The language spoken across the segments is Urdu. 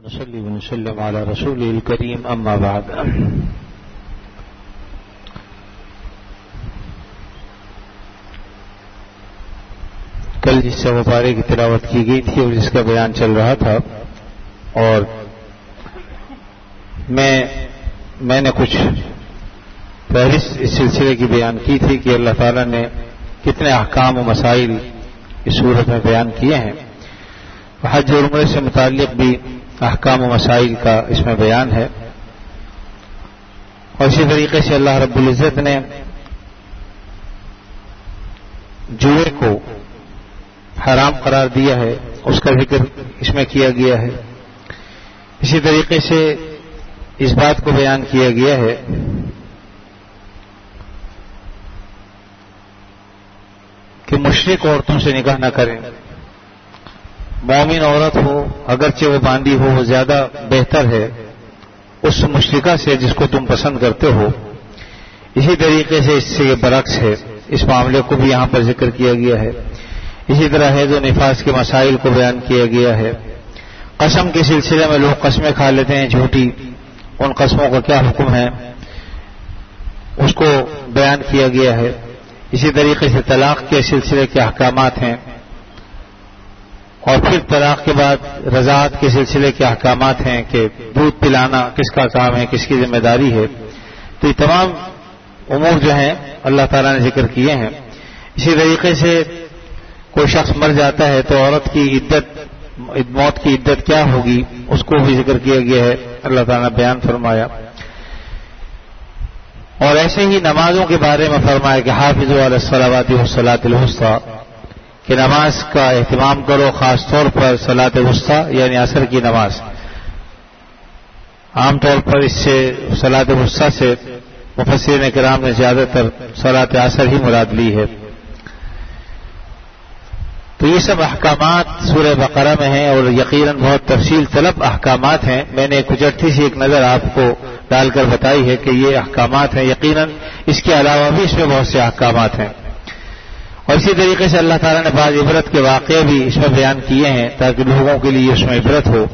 ونصلي ونسلم على رسوله الكريم اما بعد. کل جس سے مبارک کی تلاوت کی گئی تھی اور جس کا بیان چل رہا تھا، اور میں نے کچھ فہرست اس سلسلے کی بیان کی تھی کہ اللہ تعالیٰ نے کتنے احکام و مسائل اس صورت میں بیان کیے ہیں. حج اور عمرے سے متعلق بھی احکام و مسائل کا اس میں بیان ہے، اور اسی طریقے سے اللہ رب العزت نے جوئے کو حرام قرار دیا ہے، اس کا ذکر اس میں کیا گیا ہے. اسی طریقے سے اس بات کو بیان کیا گیا ہے کہ مشرک عورتوں سے نکاح نہ کریں. مومن عورت ہو اگرچہ وہ باندھی ہو وہ زیادہ بہتر ہے اس مشرکہ سے جس کو تم پسند کرتے ہو. اسی طریقے سے اس سے یہ برعکس ہے، اس معاملے کو بھی یہاں پر ذکر کیا گیا ہے. اسی طرح حیض و نفاس کے مسائل کو بیان کیا گیا ہے. قسم کے سلسلے میں لوگ قسمیں کھا لیتے ہیں جھوٹی، ان قسموں کا کیا حکم ہے اس کو بیان کیا گیا ہے. اسی طریقے سے طلاق کے سلسلے کے احکامات ہیں، اور پھر طلاق کے بعد رضاعت کے سلسلے کے احکامات ہیں کہ دودھ پلانا کس کا کام ہے، کس کی ذمہ داری ہے. تو یہ تمام امور جو ہیں اللہ تعالیٰ نے ذکر کیے ہیں. اسی طریقے سے کوئی شخص مر جاتا ہے تو عورت کی موت کی عدت کیا ہوگی اس کو بھی ذکر کیا گیا ہے، اللہ تعالیٰ نے بیان فرمایا. اور ایسے ہی نمازوں کے بارے میں فرمایا کہ حافظوا علی الصلوات والصلاۃ الوسطی، کہ نماز کا اہتمام کرو، خاص طور پر صلاۃ وسطی یعنی عصر کی نماز. عام طور پر اس سے صلاۃ وسطی سے مفسرین کرام نے زیادہ تر صلاۃ عصر ہی مراد لی ہے. تو یہ سب احکامات سورہ بقرہ میں ہیں اور یقیناً بہت تفصیل طلب احکامات ہیں. میں نے کچھ اچھی سی ایک نظر آپ کو ڈال کر بتائی ہے کہ یہ احکامات ہیں. یقیناً اس کے علاوہ بھی اس میں بہت سے احکامات ہیں. اور اسی طریقے سے اللہ تعالیٰ نے بعض عبرت کے واقعے بھی اس میں بیان کیے ہیں تاکہ لوگوں کے لیے اس میں عبرت ہو.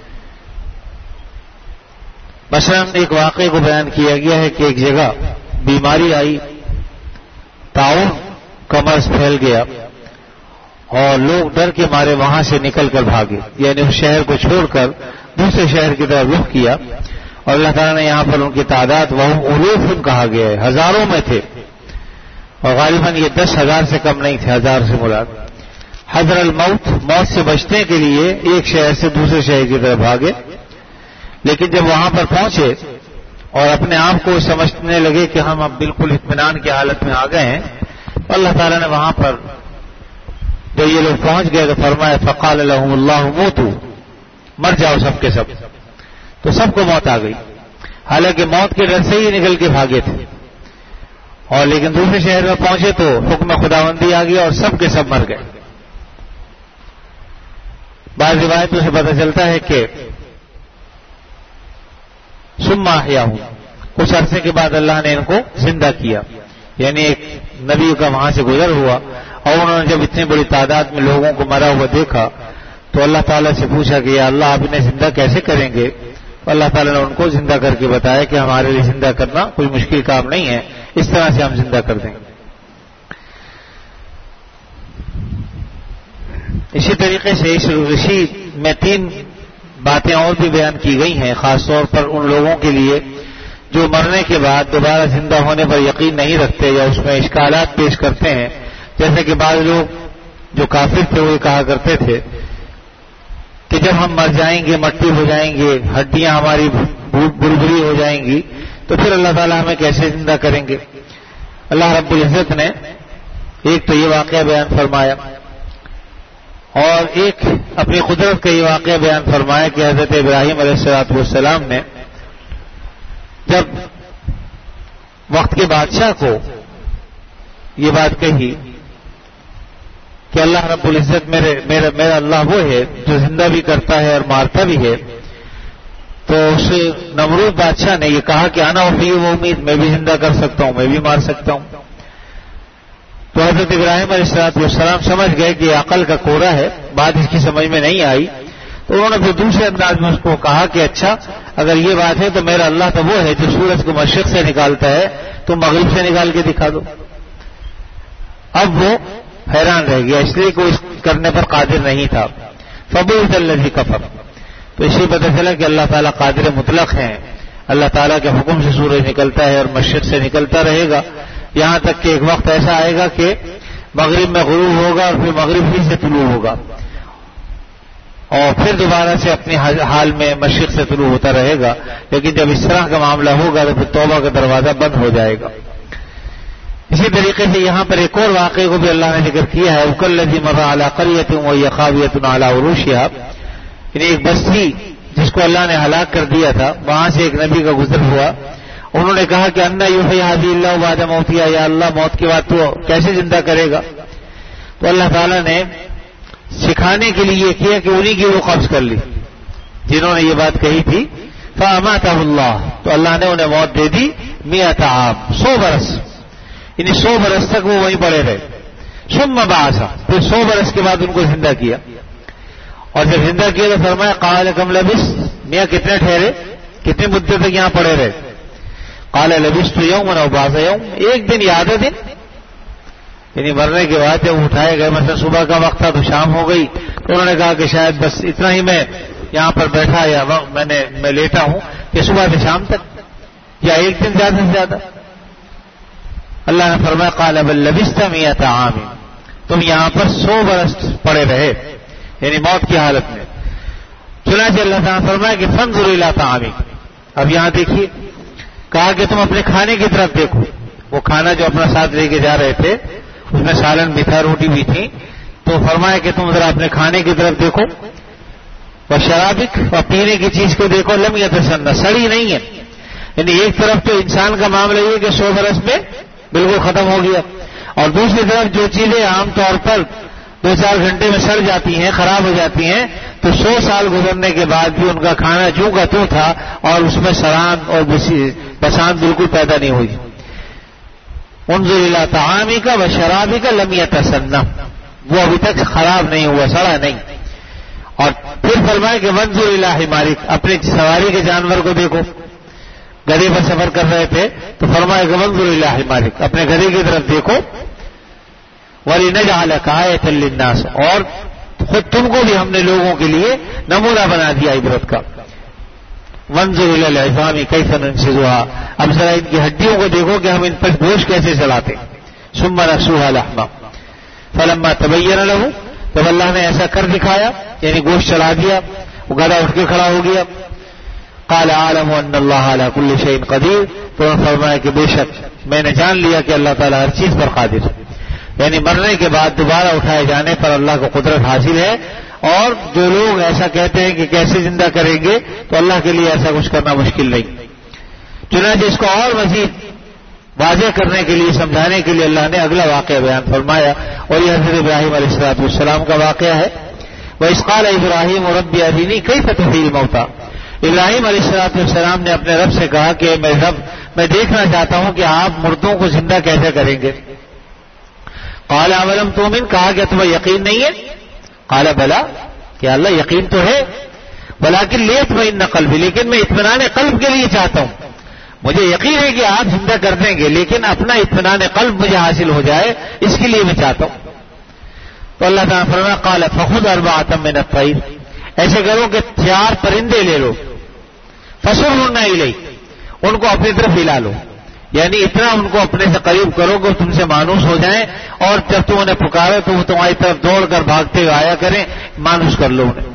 مثلا ایک واقعے کو بیان کیا گیا ہے کہ ایک جگہ بیماری آئی، طاعون کا مرض پھیل گیا، اور لوگ ڈر کے مارے وہاں سے نکل کر بھاگے، یعنی اس شہر کو چھوڑ کر دوسرے شہر کی طرف رخ کیا. اور اللہ تعالیٰ نے یہاں پر ان کی تعداد وہم الوف کہا گیا ہے، ہزاروں میں تھے، اور غالباً یہ 10,000 سے کم نہیں تھے، 1000 سے مراد. حذر الموت، موت سے بچنے کے لیے ایک شہر سے دوسرے شہر کی طرف بھاگے. لیکن جب وہاں پر پہنچے اور اپنے آپ کو سمجھنے لگے کہ ہم اب بالکل اطمینان کی حالت میں آ گئے ہیں، تو اللہ تعالیٰ نے وہاں پر جب یہ لوگ پہنچ گئے تو فرمایا فقال لهم اللہ موتوا، مر جاؤ سب کے سب. تو سب کو موت آ گئی، حالانکہ موت کے ڈر سے ہی نکل کے بھاگے تھے. اور لیکن دوسرے شہر میں پہنچے تو حکم خداوندی آ گیا اور سب کے سب مر گئے. بعض روایتوں سے پتہ چلتا ہے کہ ثم احیاہم، کچھ عرصے کے بعد اللہ نے ان کو زندہ کیا، یعنی ایک نبی کا وہاں سے گزر ہوا اور انہوں نے جب اتنی بڑی تعداد میں لوگوں کو مرا ہوا دیکھا تو اللہ تعالیٰ سے پوچھا کہ یا اللہ آپ انہیں زندہ کیسے کریں گے؟ اللہ تعالیٰ نے ان کو زندہ کر کے بتایا کہ ہمارے لیے زندہ کرنا کوئی مشکل کام نہیں ہے، اس طرح سے ہم زندہ کر دیں گے. اسی طریقے سے اس رشی میں 3 باتیں اور بھی بیان کی گئی ہیں، خاص طور پر ان لوگوں کے لیے جو مرنے کے بعد دوبارہ زندہ ہونے پر یقین نہیں رکھتے یا اس میں اشکالات پیش کرتے ہیں. جیسے کہ بعض لوگ جو کافر تھے وہ کہا کرتے تھے کہ جب ہم مر جائیں گے، مٹی ہو جائیں گے، ہڈیاں ہماری بلبلی ہو جائیں گی تو پھر اللہ تعالیٰ ہمیں کیسے زندہ کریں گے؟ اللہ رب العزت نے ایک تو یہ واقعہ بیان فرمایا، اور ایک اپنی قدرت کا یہ واقعہ بیان فرمایا کہ حضرت ابراہیم علیہ السلام نے جب وقت کے بادشاہ کو یہ بات کہی کہ اللہ رب العزت میرا اللہ وہ ہے جو زندہ بھی کرتا ہے اور مارتا بھی ہے، تو اس نمرود بادشاہ نے یہ کہا کہ انا احیی و امید، میں بھی زندہ کر سکتا ہوں، میں بھی مار سکتا ہوں. تو حضرت ابراہیم علیہ السلام سمجھ گئے کہ یہ عقل کا کوڑا ہے، بات اس کی سمجھ میں نہیں آئی. تو انہوں نے پھر دوسرے انداز میں اس کو کہا کہ اچھا اگر یہ بات ہے تو میرا اللہ تو وہ ہے جو سورج کو مشرق سے نکالتا ہے، تو مغرب سے نکال کے دکھا دو۔ اب وہ حیران رہ گیا، اس لیے کوئی اس کرنے پر قادر نہیں تھا۔ فبہت الذی کفر، تو اسی پتہ چلا کہ اللہ تعالیٰ قادر مطلق ہیں، اللہ تعالیٰ کے حکم سے سورج نکلتا ہے اور مشرق سے نکلتا رہے گا، یہاں تک کہ ایک وقت ایسا آئے گا کہ مغرب میں غروب ہوگا اور پھر مغرب ہی سے طلوع ہوگا، اور پھر دوبارہ سے اپنی حال میں مشرق سے طلوع ہوتا رہے گا۔ لیکن جب اس طرح کا معاملہ ہوگا تو پھر توبہ کا دروازہ بند ہو جائے گا۔ اسی طریقے سے یہاں پر ایک اور واقعے کو بھی اللہ نے ذکر کیا ہے، وَكَلَّذِي مَرَّ عَلَىٰ قَرْيَةٍ وَهِيَ خَاوِيَةٌ عَلَىٰ عُرُوشِهَا، یعنی ایک بستی جس کو اللہ نے ہلاک کر دیا تھا، وہاں سے ایک نبی کا گزر ہوا، انہوں نے کہا کہ اَنَّىٰ يُحْيِي هَٰذِهِ اللَّهُ بَعْدَ مَوْتِهَا، یا اللہ موت کے بعد تو کیسے زندہ کرے گا؟ تو اللہ تعالیٰ نے سکھانے کے لیے یہ کیا کہ انہی کی وہ قبض کر لی جنہوں نے یہ بات کہی تھی، فَأَمَاتَهُ اللَّهُ، تو اللہ نے انہیں موت دے دی 100 عام، 100 برس، یعنی 100 برس تک وہ وہیں پڑے رہے۔ ثم بعث، پھر 100 برس کے بعد ان کو زندہ کیا، اور جب زندہ کیا تو فرمایا قال کم لبثت، میاں کتنے ٹھہرے، کتنی مدت تک یہاں پڑے رہے؟ قال لبثت یوما او بعض یوم، ایک دن یا آدھا دن، یعنی مرنے کے بعد جب اٹھائے گئے، مثلا صبح کا وقت تھا تو شام ہو گئی، تو انہوں نے کہا کہ شاید بس اتنا ہی میں یہاں پر بیٹھا یا میں لیٹا ہوں کہ صبح سے شام تک، یا ایک دن زیادہ سے زیادہ۔ اللہ نے فرمایا قال بل لبثت 100 عام، تم یہاں پر 100 برس پڑے رہے، یعنی موت کی حالت میں۔ چنانچہ اللہ تعالیٰ نے فرمایا کہ فانظر الی طعامک، اب یہاں دیکھیے، کہا کہ تم اپنے کھانے کی طرف دیکھو، وہ کھانا جو اپنا ساتھ لے کے جا رہے تھے اس میں سالن بھی تھا، روٹی بھی تھی، تو فرمایا کہ تم ذرا اپنے کھانے کی طرف دیکھو، اور شرابک، اور پینے کی چیز کو دیکھو، لم یتسنہ، سڑی نہیں ہے، یعنی ایک طرف تو انسان کا معاملہ یہ کہ 100 برس میں بالکل ختم ہو گیا، اور دوسری طرف جو چیزیں عام طور پر 2-4 گھنٹے میں سڑ جاتی ہیں، خراب ہو جاتی ہیں، تو 100 سال گزرنے کے بعد بھی ان کا کھانا جو کا تو تھا، اور اس میں سڑان اور بسان بالکل پیدا نہیں ہوئی۔ انظر الی طعامک و شرابک لم یتسنہ، وہ ابھی تک خراب نہیں ہوا، سڑا نہیں۔ اور پھر فرمایا کہ وانظر الی حمارک، اپنے سواری کے جانور کو دیکھو، گدھے پر سفر کر رہے تھے تو فرمایا کہ وانظر الی حمارک، اپنے گدھے کی طرف دیکھو، وَلِنَجْعَلَكَ آیَةً لِلنَّاسِ، اور خود تم کو بھی ہم نے لوگوں کے لیے نمونہ بنا دیا عبرت کا۔ وَانظُرْ إِلَى الْعِظَامِ كَيْفَ نُنشِزُهَا، اب ذرا ان کی ہڈیوں کو دیکھو کہ ہم ان پر گوشت کیسے چلاتے۔ ثُمَّ نَكْسُوهَا لَحْمًا فَلَمَّا تَبَيَّنَ لَهُ، جب اللہ نے ایسا کر دکھایا، یعنی گوشت چلا دیا، وہ گدھا اٹھ کے کھڑا ہو گیا، قال اعلم ان اللہ علی کل شیء قدیر، تو انہوں نے فرمایا کہ بے شک میں نے جان لیا کہ اللہ تعالیٰ ہر چیز پر قادر ہے، یعنی مرنے کے بعد دوبارہ اٹھائے جانے پر اللہ کو قدرت حاصل ہے، اور جو لوگ ایسا کہتے ہیں کہ کیسے زندہ کریں گے، تو اللہ کے لیے ایسا کچھ کرنا مشکل نہیں۔ چنانچہ اس کو اور مزید واضح کرنے کے لیے، سمجھانے کے لیے اللہ نے اگلا واقعہ بیان فرمایا، اور یہ حضرت ابراہیم علیہ السلام کا واقعہ ہے۔ وَإِذْ قَالَ إِبْرَاهِيمُ رَبِّ أَرِنِي كَيْفَ تُحْيِي الْمَوْتَىٰ، ابراہیم علیہ السلام نے اپنے رب سے کہا کہ میرے رب، میں دیکھنا چاہتا ہوں کہ آپ مردوں کو زندہ کیسے کریں گے۔ قال اولم تؤمن، کہا کہ تمہیں یقین نہیں ہے؟ قال بلا، کہ اللہ یقین تو ہے، ولکن لیطمئن قلبی، لیکن میں اطمینان قلب کے لیے چاہتا ہوں، مجھے یقین ہے کہ آپ زندہ کر دیں گے، لیکن اپنا اطمینان قلب مجھے حاصل ہو جائے، اس کے لیے میں چاہتا ہوں۔ تو اللہ تعالیٰ نے فرمایا قال فخذ 4 من الطير، ایسے کرو کہ 4 پرندے لے لو، فصرهن الیک، ان کو اپنی طرف ہلا لو، یعنی اتنا ان کو اپنے سے قریب کرو کہ تم سے مانوس ہو جائیں، اور جب تم انہیں پکارو تو وہ تمہاری طرف دوڑ کر بھاگتے ہوئے آیا کریں، مانوس کر لو انہیں۔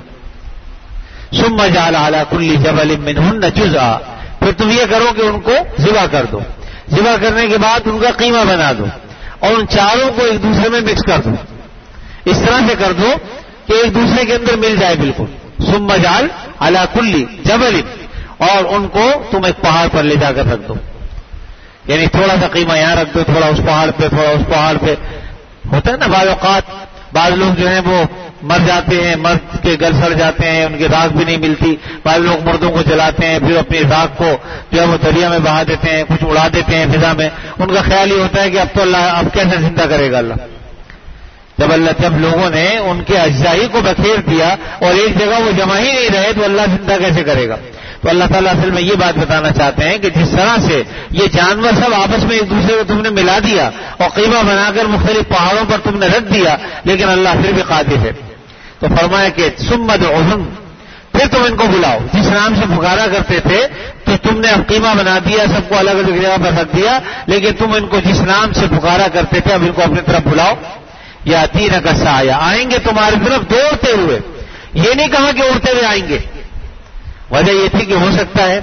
ثم جعل على كل جبل منهن جزءا، پھر تم یہ کرو کہ ان کو ذبح کر دو، ذبح کرنے کے بعد ان کا قیمہ بنا دو، اور ان چاروں کو ایک دوسرے میں مکس کر دو، اس طرح سے کر دو کہ ایک دوسرے کے اندر مل جائے بالکل۔ ثم جعل على كل جبل، اور ان کو تم ایک پہاڑ پر لے جا کر رکھ دو، یعنی تھوڑا سا قیمہ یہاں رکھ دو، تھوڑا اس پہاڑ پہ، تھوڑا اس پہاڑ پہ۔ ہوتا ہے نا بعض اوقات بعض لوگ جو ہیں وہ مر جاتے ہیں، مرد کے گل سڑ جاتے ہیں، ان کی راکھ بھی نہیں ملتی، بعض لوگ مردوں کو جلاتے ہیں، پھر اپنی راکھ کو جو ہے وہ دریا میں بہا دیتے ہیں، کچھ اڑا دیتے ہیں فضا میں، ان کا خیال یہ ہوتا ہے کہ اب تو اللہ اب کیسے زندہ کرے گا اللہ۔ جب لوگوں نے ان کے اجزائی کو بکھیر دیا اور ایک جگہ وہ جمع ہی نہیں رہے تو اللہ زندہ کیسے کرے گا؟ تو اللہ تعالیٰ اصل میں یہ بات بتانا چاہتے ہیں کہ جس طرح سے یہ جانور سب آپس میں ایک دوسرے کو تم نے ملا دیا اور قیمہ بنا کر مختلف پہاڑوں پر تم نے رکھ دیا، لیکن اللہ پھر بھی قادر ہے. تو فرمایا کہ ثم ادعوہم، پھر تم ان کو بلاؤ. جس نام سے پکارا کرتے تھے تو تم نے اب قیمہ بنا دیا، سب کو الگ الگ جگہ پر رکھ دیا، لیکن تم ان کو جس نام سے پکارا کرتے تھے اب ان کو اپنی طرف بلاؤ. یاتینک سعیا، آئیں گے تمہاری طرف دوڑتے ہوئے. یہ نہیں کہا کہ اڑتے ہوئے آئیں گے. وجہ یہ تھی کہ ہو سکتا ہے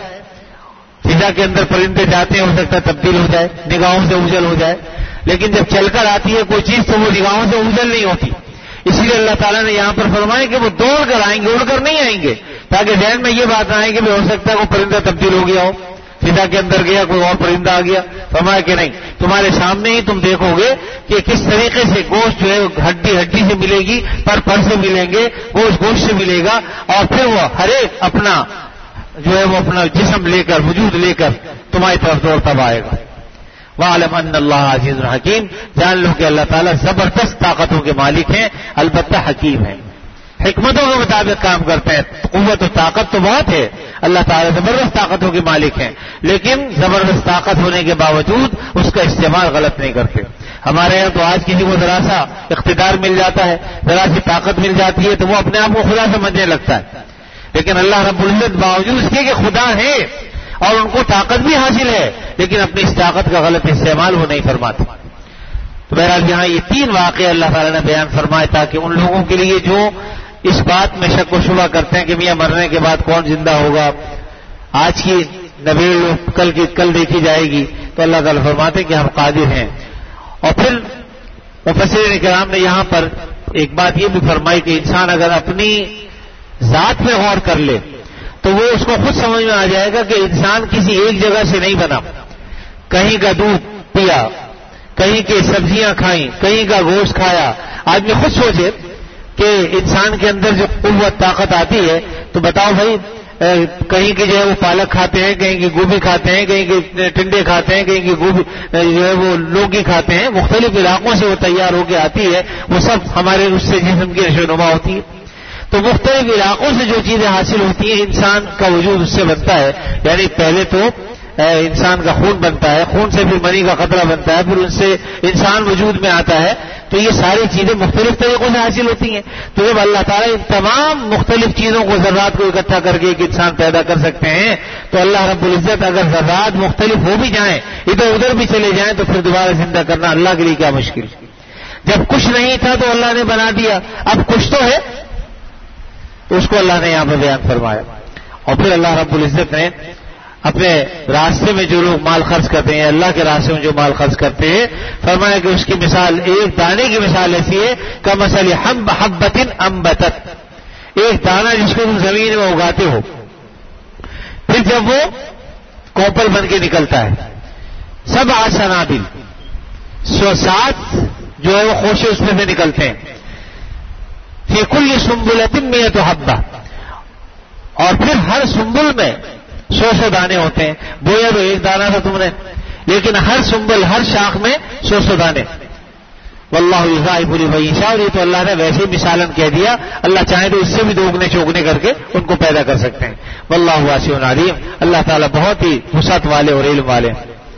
فضا کے اندر پرندے جاتے ہیں، ہو سکتا ہے تبدیل ہو جائے، نگاہوں سے اوجھل ہو جائے، لیکن جب چل کر آتی ہے کوئی چیز تو وہ نگاہوں سے اوجھل نہیں ہوتی. اسی لیے اللہ تعالیٰ نے یہاں پر فرمایا کہ وہ دوڑ کر آئیں گے، اڑ کر نہیں آئیں گے، تاکہ ذہن میں یہ بات نہ آئے کہ ہو سکتا ہے وہ پرندہ تبدیل ہو گیا ہو، فضا کے اندر گیا کوئی اور پرندہ آ گیا. فرمایا کہ نہیں، تمہارے سامنے ہی تم دیکھو گے کہ کس طریقے سے گوشت جو ہے ہڈی ہڈی سے ملے گی، پر سے ملیں گے، گوشت سے ملے گا، اور پھر وہ ہر ایک اپنا جو ہے وہ اپنا جسم لے کر، وجود لے کر تمہاری طرف دوڑتا آئے گا. وَاعْلَمْ أَنَّ اللَّهَ عَزِيزٌ حَكِيمٌ، جان لو کہ اللہ تعالیٰ زبردست طاقتوں کے مالک ہیں، البتہ حکیم ہیں، حکمتوں کے مطابق کام کرتے ہیں. قوت و طاقت تو بہت ہے، اللہ تعالیٰ زبردست طاقتوں کے مالک ہیں، لیکن زبردست طاقت ہونے کے باوجود اس کا استعمال غلط نہیں کرتے. ہمارے یہاں تو آج کسی کو ذرا سا اقتدار مل جاتا ہے، ذرا سی طاقت مل جاتی ہے تو وہ اپنے آپ کو خدا سمجھنے لگتا ہے، لیکن اللہ رب العزت باوجود اس کے کہ خدا ہے اور ان کو طاقت بھی حاصل ہے، لیکن اپنی اس طاقت کا غلط استعمال وہ نہیں فرماتے. تو بہرحال یہاں یہ 3 واقعے اللہ تعالیٰ نے بیان فرمائے تاکہ ان لوگوں کے لیے جو اس بات میں شک و شبہ کرتے ہیں کہ میاں مرنے کے بعد کون زندہ ہوگا، آج کی نویل کل دیکھی جائے گی، تو اللہ تعالیٰ فرماتے ہیں کہ ہم قادر ہیں. اور پھر مفسرین کرام نے یہاں پر ایک بات یہ بھی فرمائی کہ انسان اگر اپنی ذات میں غور کر لے تو وہ اس کو خود سمجھ میں آ جائے گا کہ انسان کسی ایک جگہ سے نہیں بنا. کہیں کا دودھ پیا، کہیں کی سبزیاں کھائیں، کہیں کا گوشت کھایا. آدمی خود سوچے کہ انسان کے اندر جو قوت طاقت آتی ہے تو بتاؤ بھائی، کہیں کی جو ہے وہ پالک کھاتے ہیں، کہیں کی گوبھی کھاتے ہیں، کہیں کی ٹنڈے کھاتے ہیں، کہیں کی گوبھی جو ہے وہ لوکی کھاتے ہیں. مختلف علاقوں سے وہ تیار ہو کے آتی ہے، وہ سب ہمارے اس سے جسم کی نشو و نما ہوتی ہے. تو مختلف علاقوں سے جو چیزیں حاصل ہوتی ہیں انسان کا وجود اس سے بنتا ہے. یعنی پہلے تو انسان کا خون بنتا ہے، خون سے پھر منی کا قطرہ بنتا ہے، پھر ان سے انسان وجود میں آتا ہے. تو یہ ساری چیزیں مختلف طریقوں سے حاصل ہوتی ہیں. تو جب اللہ تعالیٰ ان تمام مختلف چیزوں کو، ذرات کو اکٹھا کر کے ایک انسان پیدا کر سکتے ہیں، تو اللہ رب العزت اگر ذرات مختلف ہو بھی جائیں، ادھر ادھر بھی چلے جائیں، تو پھر دوبارہ زندہ کرنا اللہ کے لیے کیا مشکل. جب کچھ نہیں تھا تو اللہ نے بنا دیا، اب کچھ تو ہے، تو اس کو اللہ نے یہاں پہ بیان فرمایا. اور پھر اللہ رب العزت نے اپنے راستے میں جو لوگ مال خرچ کرتے ہیں، اللہ کے راستے میں جو مال خرچ کرتے ہیں، فرمایا کہ اس کی مثال ایک دانے کی مثال ایسی ہے کمثل حبۃ انبتت، ایک دانہ جس کو تم زمین میں اگاتے ہو، پھر جب وہ کوپل بن کے نکلتا ہے، 7 سنابل، 7 جو ہے وہ خوشے اس میں سے نکلتے ہیں، فی کل سنبلۃ 100 حبہ، اور پھر ہر سنبل میں 100 دانے ہوتے ہیں. بویا تو ایک دانہ تھا تم نے، لیکن ہر سنبل، ہر شاخ میں 100 دانے. واللہ یضاعف لمن یشاء، اور یہ تو اللہ نے ویسے ہی مثالاً کہہ دیا، اللہ چاہے تو اس سے بھی دوگنے چوگنے کر کے ان کو پیدا کر سکتے ہیں. واللہ واسع علیم، اللہ تعالیٰ بہت ہی وسعت والے اور علم والے.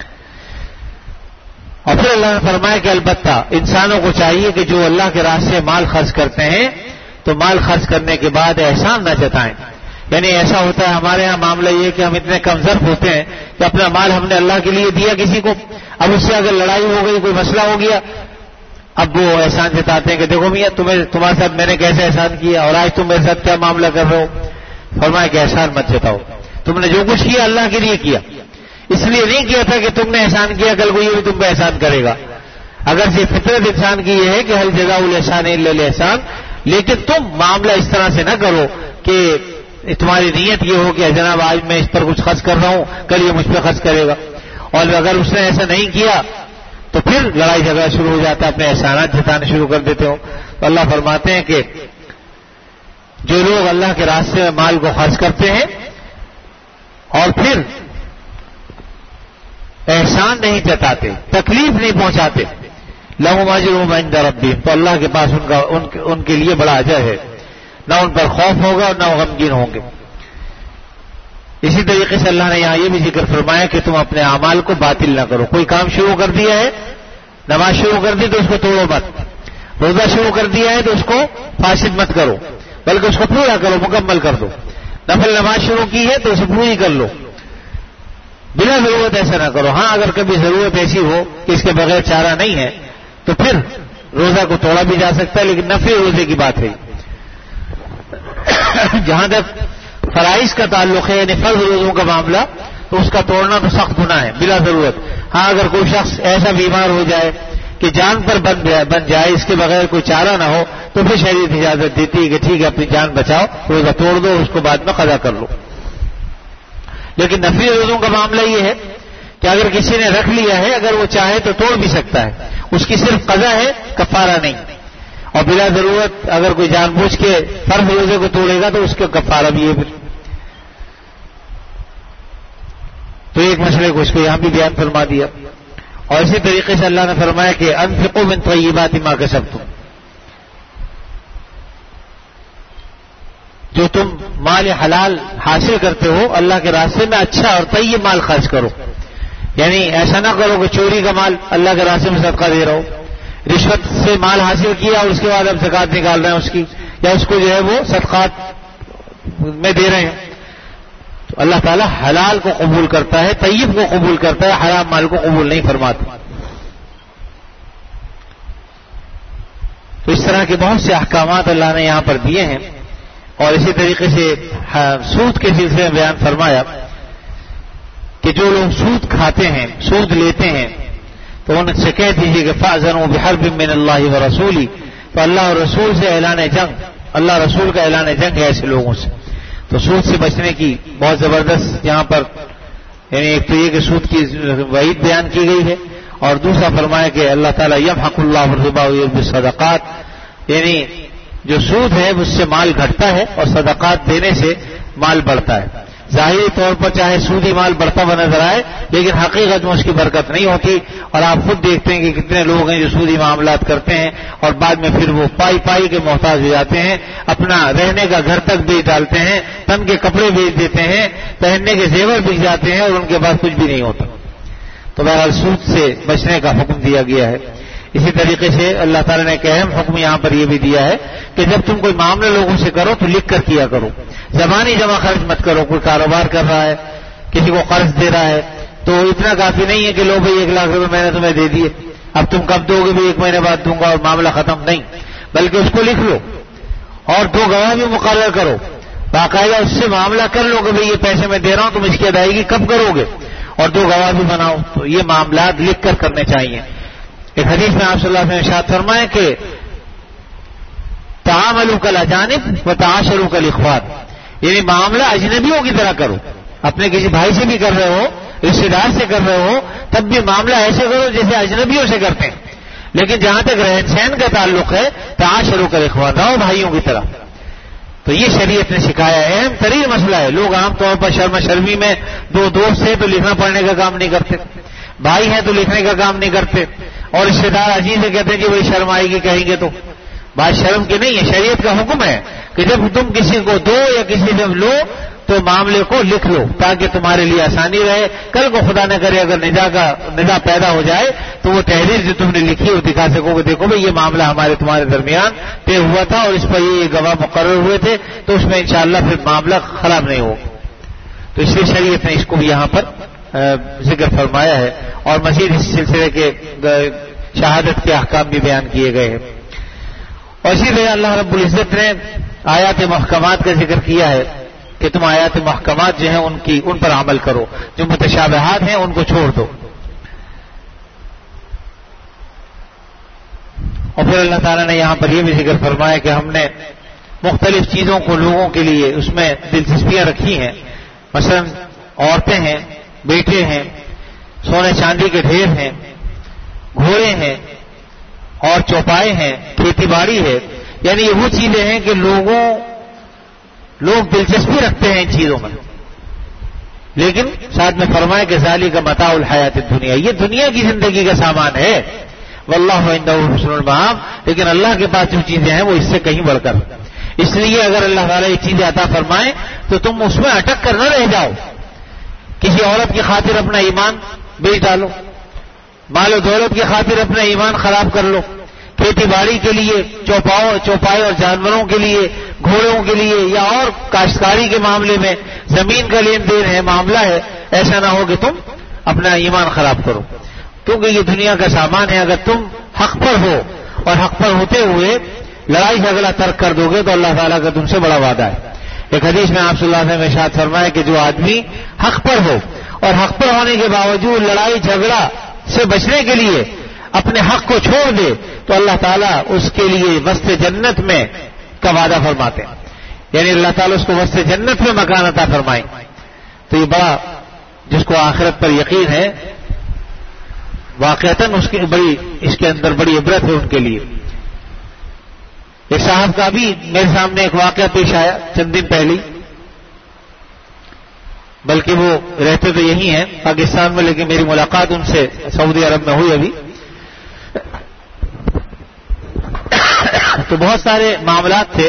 اور پھر اللہ نے فرمایا کہ البتہ انسانوں کو چاہیے کہ جو اللہ کے راستے مال خرچ کرتے ہیں تو مال خرچ کرنے کے بعد احسان نہ جتائیں. یعنی ایسا ہوتا ہے ہمارے یہاں معاملہ یہ کہ ہم اتنے کمزور ہوتے ہیں کہ اپنا مال ہم نے اللہ کے لیے دیا کسی کو، اب اس سے اگر لڑائی ہو گئی، کوئی مسئلہ ہو گیا، اب وہ احسان جتاتے ہیں کہ دیکھو میاں تمہارے ساتھ میں نے کیسے احسان کیا اور آج تم میرے ساتھ کیا معاملہ کر رہے ہو. فرمایا کہ احسان مت جتاؤ، تم نے جو کچھ کیا اللہ کے لیے کیا، اس لیے نہیں کیا تھا کہ تم نے احسان کیا کل کو یہ بھی تم پہ احسان کرے گا. اگر یہ فطرت انسان کی یہ ہے کہ ہل جزاء الاحسان الا الاحسان، لیکن تم معاملہ اس طرح سے نہ کرو کہ تمہاری نیت یہ ہو کہ جناب آج میں اس پر کچھ خرچ کر رہا ہوں، کل یہ مجھ پہ خرچ کرے گا. اور اگر اس نے ایسا نہیں کیا تو پھر لڑائی جھگڑا شروع ہو جاتا ہے، اپنے احسانات جتانے شروع کر دیتے ہو. تو اللہ فرماتے ہیں کہ جو لوگ اللہ کے راستے میں مال کو خرچ کرتے ہیں اور پھر احسان نہیں جتاتے، تکلیف نہیں پہنچاتے، لہم اجرہم عند ربہم، تو اللہ کے پاس ان کے لیے بڑا اجر ہے، نہ ان پر خوف ہوگا اور نہ وہ غمگین ہوں گے۔ اسی طریقے سے اللہ نے یہاں یہ بھی ذکر فرمایا کہ تم اپنے اعمال کو باطل نہ کرو۔ کوئی کام شروع کر دیا ہے، نماز شروع کر دی تو اس کو توڑو مت، روزہ شروع کر دیا ہے تو اس کو فاسد مت کرو، بلکہ اس کو پورا کرو، مکمل کر دو۔ نفل نماز شروع کی ہے تو اسے پوری کر لو، بلا ضرورت ایسا نہ کرو۔ ہاں اگر کبھی ضرورت ایسی ہو کہ اس کے بغیر چارہ نہیں ہے تو پھر روزہ کو توڑا بھی جا سکتا ہے، لیکن نفلی روزے کی بات ہے۔ جہاں تک فرائض کا تعلق ہے، یعنی فرض روزوں کا معاملہ، تو اس کا توڑنا تو سخت گناہ ہے بلا ضرورت۔ ہاں اگر کوئی شخص ایسا بیمار ہو جائے کہ جان پر بن جائے، اس کے بغیر کوئی چارہ نہ ہو، تو پھر شریعت اجازت دیتی ہے کہ ٹھیک ہے اپنی جان بچاؤ، روزہ توڑ دو، اس کو بعد میں قضا کر لو۔ لیکن نفلی روزوں کا معاملہ یہ ہے کہ اگر کسی نے رکھ لیا ہے، اگر وہ چاہے تو توڑ بھی سکتا ہے، اس کی صرف قضا ہے، کفارہ نہیں۔ اور بلا ضرورت اگر کوئی جان بوجھ کے فرض روزے کو توڑے گا تو اس کا کفارہ بھی ہے۔ تو ایک مسئلے کو اس کو یہاں بھی بیان فرما دیا۔ اور اسی طریقے سے اللہ نے فرمایا کہ انفقوا من طیبات ما کسبتم، جو تم مال حلال حاصل کرتے ہو اللہ کے راستے میں اچھا اور طیب مال خرچ کرو، یعنی ایسا نہ کرو کہ چوری کا مال اللہ کے راستے میں صدقہ دے رہا ہو، رشوت سے مال حاصل کیا اور اس کے بعد اب زکات نکال رہے ہیں اس کی، یا اس کو جو ہے وہ صدقات میں دے رہے ہیں۔ تو اللہ تعالیٰ حلال کو قبول کرتا ہے، طیب کو قبول کرتا ہے، حرام مال کو قبول نہیں فرماتا۔ تو اس طرح کے بہت سے احکامات اللہ نے یہاں پر دیے ہیں۔ اور اسی طریقے سے سود کے سلسلے میں بیان فرمایا کہ جو لوگ سود کھاتے ہیں، سود لیتے ہیں، تو ان سے کہہ دیجیے کہ فَأْذَنُوا بِحَرْبٍ مِّنَ اللَّهِ وَرَسُولِهِ، تو اللہ اور رسول سے اعلان جنگ، اللہ رسول کا اعلان جنگ ہے ایسے لوگوں سے۔ تو سود سے بچنے کی بہت زبردست یہاں پر، یعنی ایک تو یہ کہ سود کی وعید بیان کی گئی ہے، اور دوسرا فرمایا کہ اللہ تعالیٰ یمحق اللہ الربا ویربی الصدقات، یعنی جو سود ہے اس سے مال گھٹتا ہے اور صدقات دینے سے مال بڑھتا ہے۔ ظاہری طور پر چاہے سودی مال بڑھتا ہوا نظر آئے، لیکن حقیقت میں اس کی برکت نہیں ہوتی۔ اور آپ خود دیکھتے ہیں کہ کتنے لوگ ہیں جو سودی معاملات کرتے ہیں اور بعد میں پھر وہ پائی کے محتاج ہو جاتے ہیں، اپنا رہنے کا گھر تک بیچ ڈالتے ہیں، تن کے کپڑے بیچ دیتے ہیں، پہننے کے زیور بک جاتے ہیں اور ان کے پاس کچھ بھی نہیں ہوتا۔ تو بہرحال سود سے بچنے کا حکم دیا گیا ہے۔ اسی طریقے سے اللہ تعالیٰ نے ایک اہم حکم یہاں پر یہ بھی دیا ہے کہ جب تم کوئی معاملہ لوگوں سے کرو تو لکھ کر کیا کرو، زبانی جمع خرچ مت کرو۔ کوئی کاروبار کر رہا ہے، کسی کو قرض دے رہا ہے، تو اتنا کافی نہیں ہے کہ لو بھائی 1 لاکھ روپے میں نے تمہیں دے دیے، اب تم کب دو گے بھی 1 مہینے بعد دوں گا اور معاملہ ختم، نہیں، بلکہ اس کو لکھ لو اور 2 گواہ بھی مقرر کرو، باقاعدہ اس سے معاملہ کر لو کہ بھائی یہ پیسے میں دے رہا ہوں، تم اس کی ادائیگی کب کرو گے، اور 2 گواہ بھی بناؤ۔ تو یہ معاملات لکھ کر کرنے چاہیے۔ ایک حدیث میں آپ صلی اللہ علیہ وسلم نے ارشاد فرمایا کہ تعاملوا کالاجانب وتعاشروا کالاخوان، یعنی معاملہ اجنبیوں کی طرح کرو، اپنے کسی بھائی سے بھی کر رہے ہو، رشتے دار سے کر رہے ہو، تب بھی معاملہ ایسے کرو جیسے اجنبیوں سے کرتے ہیں، لیکن جہاں تک رہن سہن کا تعلق ہے تعاشروا کالاخوان، رہو بھائیوں کی طرح۔ تو یہ شریعت نے سکھایا ہے، اہم ترین مسئلہ ہے۔ لوگ عام طور پر شرم شرمی میں 2 دوست ہیں تو لکھنا پڑھنے کا کام نہیں کرتے، بھائی ہیں تو لکھنے کا کام نہیں کرتے، اور رشتے دار عزیز سے کہتے ہیں کہ بھائی شرم آئے گی کہیں گے، تو بات شرم کی نہیں ہے، شریعت کا حکم ہے کہ جب تم کسی کو دو یا کسی سے لو تو معاملے کو لکھ لو تاکہ تمہارے لیے آسانی رہے۔ کل کو خدا نہ کرے اگر نزاع پیدا ہو جائے تو وہ تحریر جو تم نے لکھی وہ دکھا سکو کہ دیکھو بھائی یہ معاملہ تمہارے درمیان طے ہوا تھا اور اس پر یہ گواہ مقرر ہوئے تھے، تو اس میں انشاءاللہ پھر معاملہ خراب نہیں ہوگا۔ تو اس لیے شریعت نے اس کو بھی یہاں پر ذکر فرمایا ہے، اور مزید اس سلسلے کے شہادت کے احکام بھی بیان کیے گئے ہیں۔ اور اسی طرح اللہ رب العزت نے آیات محکمات کا ذکر کیا ہے کہ تم آیات محکمات جو ہیں ان پر عمل کرو، جو متشابہات ہیں ان کو چھوڑ دو۔ اور پھر اللہ تعالیٰ نے یہاں پر یہ بھی ذکر فرمایا کہ ہم نے مختلف چیزوں کو لوگوں کے لیے اس میں دلچسپیاں رکھی ہیں، مثلا عورتیں ہیں، بیٹے ہیں، سونے چاندی کے ڈھیر ہیں، گھوڑے ہیں اور چوپائے ہیں، کھیتی باڑی ہے، یعنی یہ وہ چیزیں ہیں کہ لوگ دلچسپی رکھتے ہیں ان چیزوں میں، لیکن ساتھ میں فرمایا کہ ذالک متاع الحیات الدنیا، یہ دنیا کی زندگی کا سامان ہے، واللہ عنده حسن المآب، لیکن اللہ کے پاس جو چیزیں ہیں وہ اس سے کہیں بڑھ کر، اس لیے اگر اللہ تعالیٰ یہ چیزیں عطا فرمائے تو تم اس میں اٹک کر نہ رہ جاؤ، کسی عورت کی خاطر اپنا ایمان بیچ ڈالو، مال و دولت کی خاطر اپنا ایمان خراب کر لو، کھیتی باڑی کے لیے، چوپائے اور جانوروں کے لیے، گھوڑوں کے لیے، یا اور کاشتکاری کے معاملے میں زمین کا لین دین ہے، معاملہ ہے، ایسا نہ ہو کہ تم اپنا ایمان خراب کرو، کیونکہ یہ دنیا کا سامان ہے۔ اگر تم حق پر ہو اور حق پر ہوتے ہوئے لڑائی جھگڑا ترک کر دو گے تو اللہ تعالیٰ کا تم سے بڑا وعدہ ہے۔ ایک حدیث میں آپ صلی اللہ علیہ وسلم نے ارشاد فرمایا کہ جو آدمی حق پر ہو اور حق پر ہونے کے باوجود لڑائی جھگڑا سے بچنے کے لیے اپنے حق کو چھوڑ دے تو اللہ تعالیٰ اس کے لیے وسط جنت میں کا وعدہ فرماتے ہیں، یعنی اللہ تعالیٰ اس کو وسط جنت میں مکان عطا فرمائیں۔ تو یہ بڑا، جس کو آخرت پر یقین ہے، واقعتاً اس کے اندر بڑی عبرت ہے ان کے لیے۔ ایک صاحب کا بھی میرے سامنے ایک واقعہ پیش آیا چند دن پہلے، بلکہ وہ رہتے تو یہی ہیں پاکستان میں، لیکن میری ملاقات ان سے سعودی عرب میں ہوئی ابھی، تو بہت سارے معاملات تھے،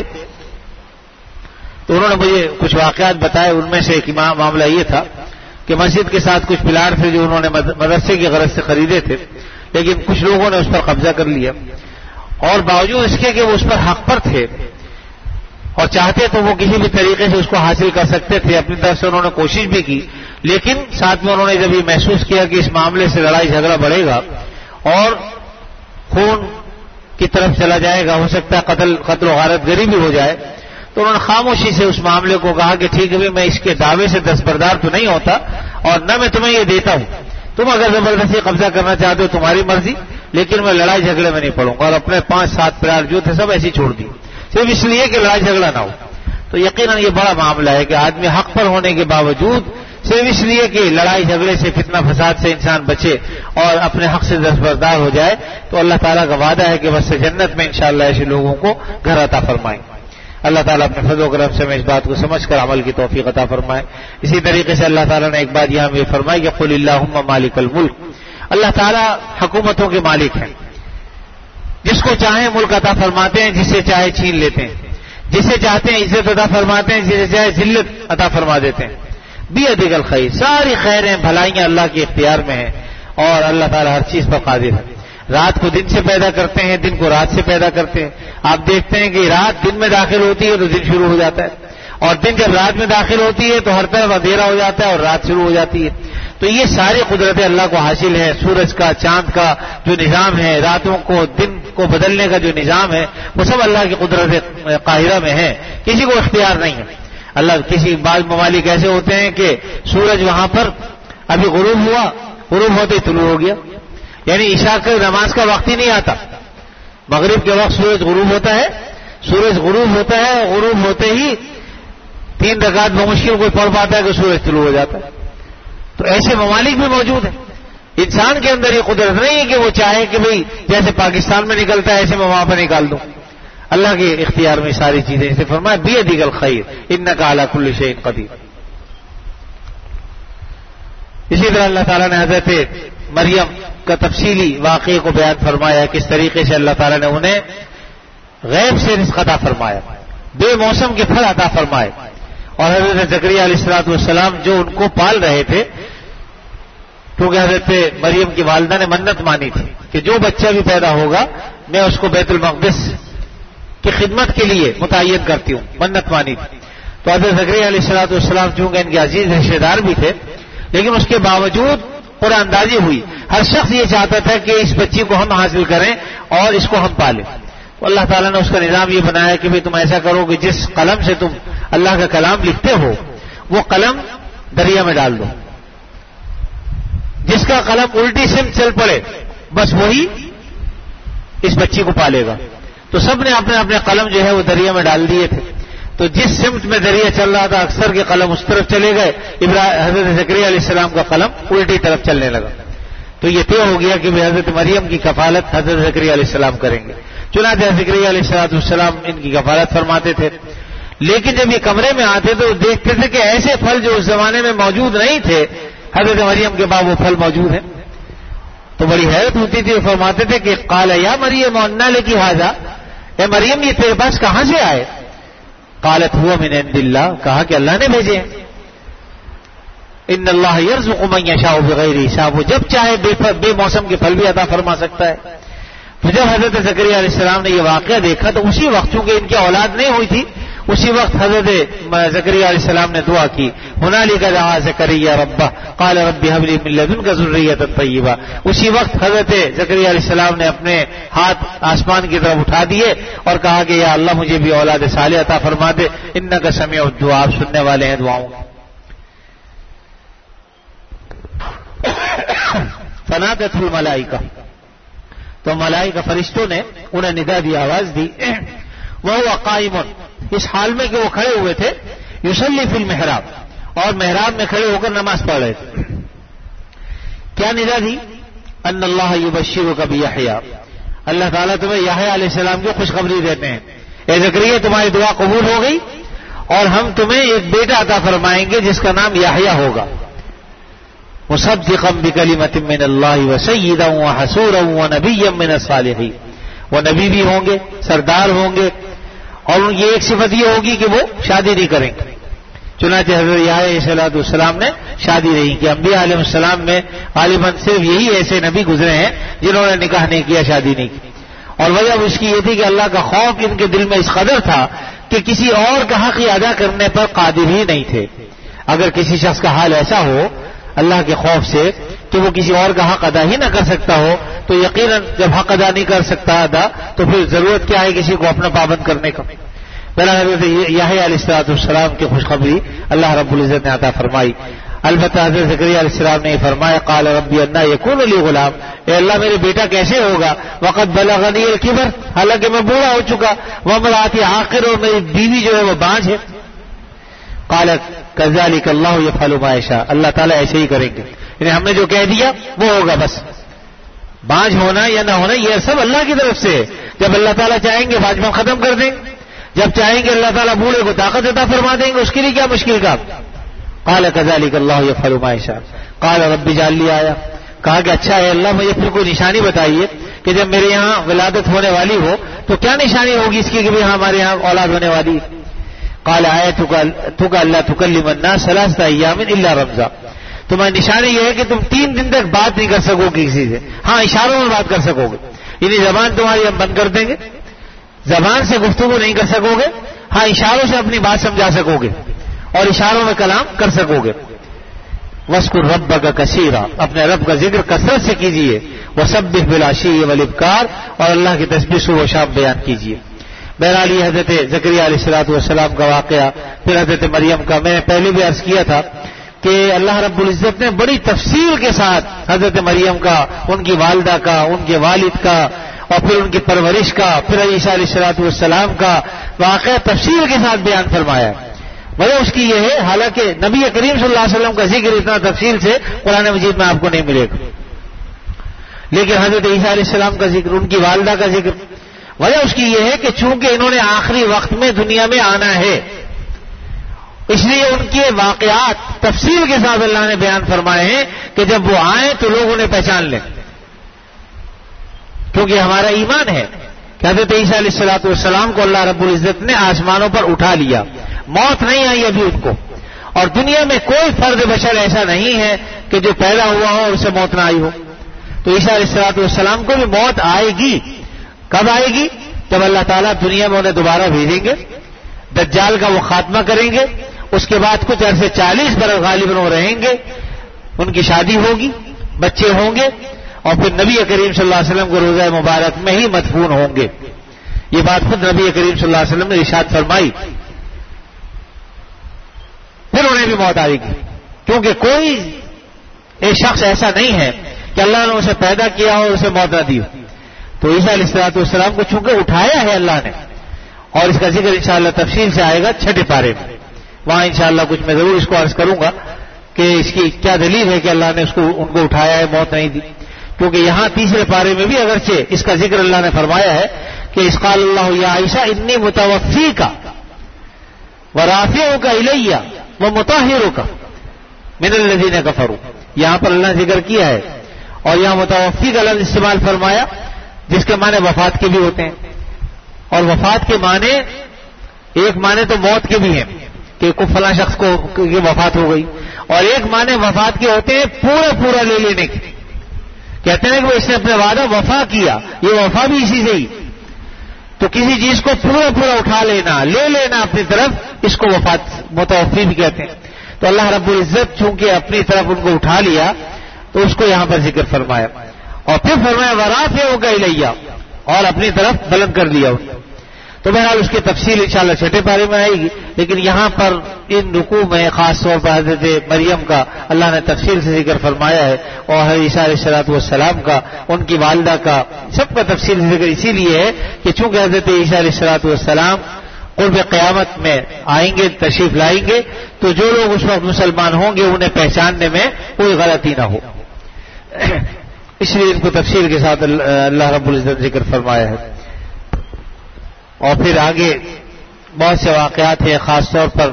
تو انہوں نے مجھے کچھ واقعات بتائے۔ ان میں سے ایک معاملہ یہ تھا کہ مسجد کے ساتھ کچھ پلاٹ تھے جو انہوں نے مدرسے کی غرض سے خریدے تھے، لیکن کچھ لوگوں نے اس پر قبضہ کر لیا، اور باوجود اس کے کہ وہ اس پر حق پر تھے اور چاہتے تو وہ کسی بھی طریقے سے اس کو حاصل کر سکتے تھے، اپنی طرف سے انہوں نے کوشش بھی کی، لیکن ساتھ میں انہوں نے جب یہ محسوس کیا کہ اس معاملے سے لڑائی جھگڑا بڑھے گا اور خون کی طرف چلا جائے گا، ہو سکتا ہے قتل و غارت گری بھی ہو جائے، تو انہوں نے خاموشی سے اس معاملے کو کہا کہ ٹھیک ہے، میں اس کے دعوے سے دستبردار تو نہیں ہوتا اور نہ میں تمہیں یہ دیتا ہوں، تم اگر زبردستی قبضہ کرنا چاہتے ہو تمہاری مرضی، لیکن میں لڑائی جھگڑے میں نہیں پڑوں گا، اور اپنے 5-7 پلاٹ جو تھے سب ایسے چھوڑ دیے، صرف اس لیے کہ لڑائی جھگڑا نہ ہو۔ تو یقیناً یہ بڑا معاملہ ہے کہ آدمی حق پر ہونے کے باوجود صرف اس لیے کہ لڑائی جھگڑے سے، فتنہ فساد سے انسان بچے اور اپنے حق سے دستبردار ہو جائے، تو اللہ تعالیٰ کا وعدہ ہے کہ بس جنت میں انشاءاللہ ایسے لوگوں کو گھر عطا فرمائیں۔ اللہ تعالیٰ اپنے فضل و کرم سے میں اس بات کو سمجھ کر عمل کی توفیق عطا فرمائے۔ اسی طریقے سے اللہ تعالیٰ نے ایک بات یہاں یہ فرمائی کہ قل اللہم مالک الملک، اللہ تعالیٰ حکومتوں کے مالک ہیں، جس کو چاہیں ملک عطا فرماتے ہیں، جسے چاہے چھین لیتے ہیں، جسے چاہتے ہیں عزت عطا فرماتے ہیں، جسے چاہے ذلت عطا فرما دیتے ہیں۔ بیدک الخیر، ساری خیریں بھلائیاں اللہ کے اختیار میں ہیں، اور اللہ تعالیٰ ہر چیز پر قادر ہے۔ رات کو دن سے پیدا کرتے ہیں، دن کو رات سے پیدا کرتے ہیں۔ آپ دیکھتے ہیں کہ رات دن میں داخل ہوتی ہے تو دن شروع ہو جاتا ہے، اور دن جب رات میں داخل ہوتی ہے تو ہر طرف اندھیرا ہو جاتا ہے اور رات شروع ہو جاتی ہے۔ تو یہ ساری قدرتیں اللہ کو حاصل ہے، سورج کا، چاند کا جو نظام ہے، راتوں کو دن کو بدلنے کا جو نظام ہے، وہ سب اللہ کی قدرت قاہرہ میں ہے، کسی کو اختیار نہیں ہے۔ اللہ کسی بعض ممالک ایسے ہوتے ہیں کہ سورج وہاں پر ابھی غروب ہوا، غروب ہوتے ہی طلوع ہو گیا، یعنی عشاء کی نماز کا وقت ہی نہیں آتا، مغرب کے وقت سورج غروب ہوتا ہے، غروب ہوتے ہی 3 رکعت بمشکل کوئی پڑھ پاتا ہے کہ سورج طلوع ہو جاتا ہے۔ تو ایسے ممالک بھی موجود ہیں، انسان کے اندر یہ قدرت نہیں ہے کہ وہ چاہے کہ بھئی جیسے پاکستان میں نکلتا ہے ایسے میں وہاں پر نکال دوں، اللہ کے اختیار میں ساری چیزیں، اسے فرمایا بیدک الخیر انک علی کل شیء قدیر۔ اسی طرح اللہ تعالیٰ نے حضرت مریم کا تفصیلی واقعے کو بیان فرمایا، کس طریقے سے اللہ تعالیٰ نے انہیں غیب سے رزق عطا فرمایا، بے موسم کے پھل عطا فرمائے، اور حضرت زکریا علیہ السلام جو ان کو پال رہے تھے، کیونکہ حضرت مریم کی والدہ نے منت مانی تھی کہ جو بچہ بھی پیدا ہوگا میں اس کو بیت المقدس کی خدمت کے لیے متعین کرتی ہوں، منت مانی تھی۔ تو حضرت زکریا علیہ السلام چونکہ ان کے عزیز رشتے دار بھی تھے، لیکن اس کے باوجود قرآن اندازی ہوئی، ہر شخص یہ چاہتا تھا کہ اس بچی کو ہم حاصل کریں اور اس کو ہم پالیں۔ تو اللہ تعالیٰ نے اس کا نظام یہ بنایا کہ تم ایسا کرو کہ جس قلم سے تم اللہ کا کلام لکھتے ہو وہ قلم دریا میں ڈال دو، جس کا قلم الٹی سمت چل پڑے بس وہی اس بچی کو پالے گا۔ تو سب نے اپنے اپنے قلم جو ہے وہ دریا میں ڈال دیے تھے، تو جس سمت میں دریا چل رہا تھا اکثر کے قلم اس طرف چلے گئے، حضرت زکریا علیہ السلام کا قلم الٹی طرف چلنے لگا۔ تو یہ طے ہو گیا کہ حضرت مریم کی کفالت حضرت زکریا علیہ السلام کریں گے، چنانچہ زکریا علیہ السلام ان کی کفالت فرماتے تھے۔ لیکن جب یہ کمرے میں آتے تو دیکھتے تھے کہ ایسے پھل جو اس زمانے میں موجود نہیں تھے، حضرت مریم کے بعد وہ پھل موجود ہیں، تو بڑی حیرت ہوتی تھی. فرماتے تھے کہ قال یا مریم انا لکی ھذا، اے مریم یہ تیرے پاس کہاں سے آئے؟ قالت هو من عند اللہ، کہا کہ اللہ نے بھیجے ہیں. ان اللہ یرزق من یشاء بغیر حساب، وہ جب چاہے بے موسم کے پھل بھی عطا فرما سکتا ہے. تو جب حضرت زکریا علیہ السلام نے یہ واقعہ دیکھا تو اسی وقت چونکہ ان کی اولاد نہیں ہوئی تھی، اسی وقت حضرت زکریا علیہ السلام نے دعا کی. ہنالک دعا زکریا ربہ قال رب هب لي من لدنک ذریۃ طیبہ. اسی وقت حضرت زکریا علیہ السلام نے اپنے ہاتھ آسمان کی طرف اٹھا دیے اور کہا کہ یا اللہ مجھے بھی اولاد صالح عطا فرما دے، انک سمیع الدعاء، آپ سننے والے ہیں دعاؤں. فنادته الملائکہ، تو ملائکہ فرشتوں نے انہیں ندا دی، آواز دی. وهو قائم، اس حال میں کہ وہ کھڑے ہوئے تھے، یصلی فی المحراب، اور محراب میں کھڑے ہو کر نماز پڑھ رہے تھے. کیا ندا دی؟ ان اللہ یبشرک بیحییٰ، اللہ تعالیٰ تمہیں یحییٰ علیہ السلام کی خوشخبری دیتے ہیں. اے زکریا تمہاری دعا قبول ہو گئی اور ہم تمہیں ایک بیٹا عطا فرمائیں گے جس کا نام یحییٰ ہوگا. مصدقا بکلمۃ من اللہ وسیدا وحصورا ونبیا من الصالحین، وہ نبی بھی ہوں گے، سردار ہوں گے، اور ان کی ایک صفت یہ ہوگی کہ وہ شادی نہیں کریں گے. چنانچہ حضرت یحییٰ علیہ السلام نے شادی نہیں کی. انبیاء علیہ السلام میں غالباً صرف یہی ایسے نبی گزرے ہیں جنہوں نے نکاح نہیں کیا، شادی نہیں کی. اور وجہ اس کی یہ تھی کہ اللہ کا خوف ان کے دل میں اس قدر تھا کہ کسی اور کا حق ادا کرنے پر قادر ہی نہیں تھے. اگر کسی شخص کا حال ایسا ہو اللہ کے خوف سے کہ وہ کسی اور کا حق ادا ہی نہ کر سکتا ہو، تو یقیناً جب حق ادا نہیں کر سکتا ادا تو پھر ضرورت کیا ہے کسی کو اپنا پابند کرنے کا. پہلا حضرت یحییٰ علیہ السلام کی خوشخبری اللہ رب العزت نے عطا فرمائی. البتہ حضرت زکریا علیہ السلام نے فرمایا قال ربی انا یکون لی غلام، اے اللہ میرے بیٹا کیسے ہوگا؟ وقد بلغنی الکبر، حالانکہ میں بوڑھا ہو چکا، وامرأتی عاقر، اور میری بیوی جو ہے وہ بانجھ ہے. قال کذالک اللہ یفعل ما یشاء، اللہ تعالیٰ ایسے ہی کریں گے، یعنی ہم نے جو کہہ دیا وہ ہوگا. بس بانجھ ہونا یا نہ ہونا یہ سب اللہ کی طرف سے. جب اللہ تعالیٰ چاہیں گے بانجھ ختم کر دیں گے، جب چاہیں گے اللہ تعالیٰ بوڑھے کو طاقت عطا فرما دیں گے، اس کے لیے کیا مشکل کا. قال کذالک اللہ یفعل ما یشاء قال رب اجعل لی آیہ، کہا کہ اچھا ہے اللہ مجھے پھر کوئی نشانی بتائیے کہ جب میرے یہاں ولادت ہونے والی ہو تو کیا نشانی ہوگی اس کی کہ ہاں ہمارے یہاں اولاد ہونے والی. قال آیتک الا تکلم الناس ثلاثۃ ایام الا رمزا، تمہاری نشانی یہ ہے کہ تم 3 دن تک بات نہیں کر سکو گے کسی سے، ہاں اشاروں میں بات کر سکو گے، یعنی زبان تمہاری ہم بند کر دیں گے، زبان سے گفتگو نہیں کر سکو گے، ہاں اشاروں سے اپنی بات سمجھا سکو گے اور اشاروں میں کلام کر سکو گے. وَاذْكُر رَبَّكَ كَثِيرًا، اپنے رب کا ذکر کثرت سے کیجیے. وَسَبِّحْ بِالْعَشِيِّ وَالْإِبْكَارِ، اور اللہ کی تسبیح صبح و شام بیان کیجیے. بہرحال یہ حضرت زکریا علیہ السلام کا واقعہ. پھر حضرت مریم کا میں نے پہلے بھی عرض کیا تھا کہ اللہ رب العزت نے بڑی تفصیل کے ساتھ حضرت مریم کا، ان کی والدہ کا، ان کے والد کا، اور پھر ان کی پرورش کا، پھر عیسیٰ علیہ السلام کا واقعہ تفصیل کے ساتھ بیان فرمایا. وجہ اس کی یہ ہے حالانکہ نبی کریم صلی اللہ علیہ وسلم کا ذکر اتنا تفصیل سے قرآن مجید میں آپ کو نہیں ملے گا، لیکن حضرت عیسیٰ علیہ السلام کا ذکر، ان کی والدہ کا ذکر، وجہ اس کی یہ ہے کہ چونکہ انہوں نے آخری وقت میں دنیا میں آنا ہے، اس لیے ان کے واقعات تفصیل کے ساتھ اللہ نے بیان فرمائے ہیں کہ جب وہ آئیں تو لوگ انہیں پہچان لیں. کیونکہ ہمارا ایمان ہے کہ حضرت عیسیٰ علیہ السلام کو اللہ رب العزت نے آسمانوں پر اٹھا لیا، موت نہیں آئی ابھی ان کو، اور دنیا میں کوئی فرد بشر ایسا نہیں ہے کہ جو پیدا ہوا ہو اور اسے موت نہ آئی ہو. تو عیسیٰ علیہ السلام کو بھی موت آئے گی. کب آئے گی؟ جب اللہ تعالیٰ دنیا میں انہیں دوبارہ بھیجیں گے، دجال کا وہ خاتمہ کریں گے، اس کے بعد کچھ عرصے 40 برس غالباً وہ رہیں گے، ان کی شادی ہوگی، بچے ہوں گے، اور پھر نبی کریم صلی اللہ علیہ وسلم کو روزہ مبارک میں ہی مدفون ہوں گے. یہ بات خود نبی کریم صلی اللہ علیہ وسلم نے ارشاد فرمائی. پھر انہیں بھی موت آئے گی، کیونکہ کوئی ایک شخص ایسا نہیں ہے کہ اللہ نے اسے پیدا کیا اور اسے موت نہ دی. تو عیسیٰ علیہ السلام کو چونکہ اٹھایا ہے اللہ نے، اور اس کا ذکر انشاءاللہ تفصیل سے آئے گا 6 پارے میں، وہاں انشاءاللہ کچھ میں ضرور اس کو عرض کروں گا کہ اس کی کیا دلیل ہے کہ اللہ نے ان کو اٹھایا ہے، موت نہیں دی. کیونکہ یہاں 3 پارے میں بھی اگرچہ اس کا ذکر اللہ نے فرمایا ہے کہ اس قال اللہ یا عیسیٰ انی متوفیک ورافعک الی ومطہرک من الذین کفروا، یہاں پر اللہ نے ذکر کیا ہے اور یہاں متوفی کا لفظ استعمال فرمایا جس کے معنی وفات کے بھی ہوتے ہیں، اور وفات کے معنی ایک معنی تو موت کے بھی ہیں کہ کوئی فلاں شخص کو یہ وفات ہو گئی، اور ایک معنی وفات کے ہوتے ہیں پورا لے لینے کے. کہتے ہیں کہ وہ اس نے اپنا وعدہ وفا کیا، یہ وفا بھی اسی سے ہی. تو کسی چیز کو پورا اٹھا لینا، لے لینا اپنی طرف، اس کو وفات متوفی بھی کہتے ہیں. تو اللہ رب العزت چونکہ اپنی طرف ان کو اٹھا لیا تو اس کو یہاں پر ذکر فرمایا، اور پھر فرمایا ورافعک الیہ، اور اپنی طرف بلند کر لیا ان کو. تو بہرحال اس کی تفصیل انشاءاللہ چھٹے پارے میں آئے گی، لیکن یہاں پر ان رکوع میں خاص طور پر حضرت مریم کا اللہ نے تفصیل سے ذکر فرمایا ہے، اور حضرت عیسیٰ علیہ الصلوۃ والسلام کا، ان کی والدہ کا، سب کا تفصیل سے ذکر اسی لیے ہے کہ چونکہ حضرت عیسیٰ علیہ الصلوۃ والسلام قرب قیامت میں آئیں گے، تشریف لائیں گے، تو جو لوگ اس وقت مسلمان ہوں گے انہیں پہچاننے میں کوئی غلطی نہ ہو، اس لیے ان کو تفصیل کے ساتھ اللہ رب العزت ذکر فرمایا ہے. اور پھر آگے بہت سے واقعات ہیں، خاص طور پر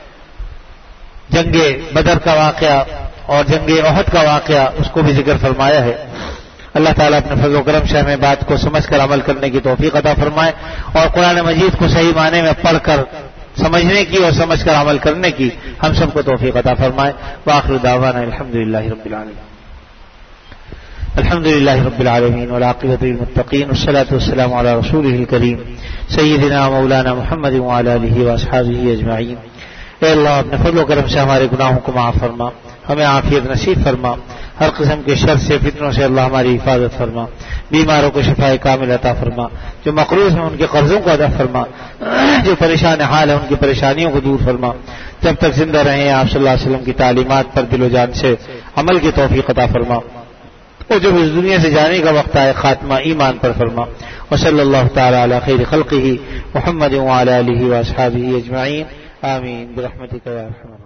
جنگ بدر کا واقعہ اور جنگ احد کا واقعہ، اس کو بھی ذکر فرمایا ہے. اللہ تعالیٰ اپنے فضل و کرم سے ہمیں بات کو سمجھ کر عمل کرنے کی توفیق عطا فرمائے، اور قرآن مجید کو صحیح معنی میں پڑھ کر سمجھنے کی اور سمجھ کر عمل کرنے کی ہم سب کو توفیق عطا فرمائے. وآخر دعوانا الحمدللہ رب العالمین. الحمد للہ رب العالمین والعاقبۃ للمتقین والصلاۃ والسلام علی رسولہ الکریم سیدنا مولانا محمد وعلی آلہ واصحابہ اجمعین. اے اللہ اپنے فضل و کرم سے ہمارے گناہوں کو معاف فرما، ہمیں عافیت نصیب فرما، ہر قسم کے شر سے فتنوں سے اللہ ہماری حفاظت فرما، بیماروں کو شفاء کامل عطا فرما، جو مقروض ہیں ان کے قرضوں کو ادا فرما، جو پریشان حال ہیں ان کی پریشانیوں کو دور فرما. جب تک زندہ رہیں آپ صلی اللہ علیہ وسلم کی تعلیمات پر دل و جان سے عمل کی توفیق عطا فرما، اور جب اس دنیا سے جانے کا وقت آئے خاتمہ ایمان پر فرما. وصلی اللہ تعالی علی خیر خلقہ محمد وعلی آلہ واصحابہ اجمعین. آمین برحمتک یا ارحم الراحمین.